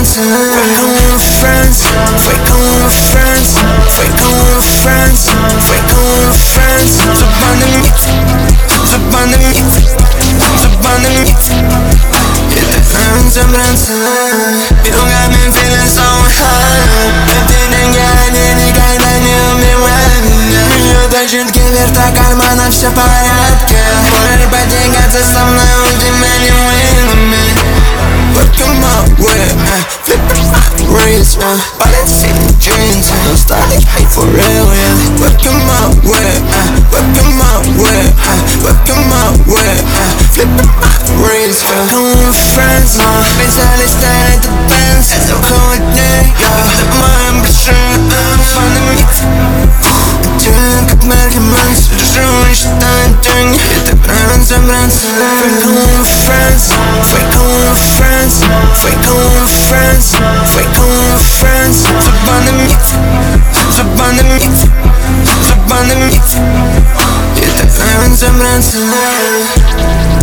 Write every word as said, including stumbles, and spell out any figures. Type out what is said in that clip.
sembranza. Fue con friends, fue con friends, fue con friends, fue con friends. Zuppan de mí, zuppan de mí, zuppan de mí. You the sembranza. You got me feeling so high. Everything я не никогда не убиваю. Ее так чуть верта кармана, все в порядке. Можешь потягаться со мной ультимативными вилами. Working my way, uh, flipping my wrist, uh, bullets in jeans, uh, starting hate for real, yeah. Working my way, uh, working my way, uh, working my way, uh, flipping my wrist, uh. Con friends, uh, pensare stare the dance, it's a cold day, yeah. The mind betrayed, uh, find the mix. Drink up measurements, жжёшь тань-тань. Это прям сembranza. Fue con friends, fue con friends, fue con friends, fue con friends. Zuppan de mí, zuppan de mí, zuppan de mí. Это прям sembranza.